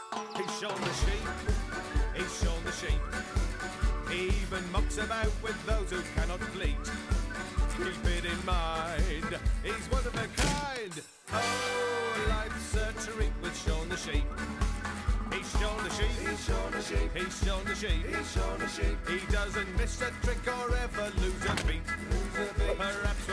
He's Shaun the Sheep. He's Shaun the Sheep. He even mucks about with those who cannot bleat. Keep it in mind, he's one of a kind. Oh, life's a treat with Shaun the Sheep. He's Shaun the Sheep. He's Shaun the Sheep. He's Shaun the Sheep. He's Shaun the Sheep. He doesn't miss a trick or ever lose a beat. Lose a beat. Perhaps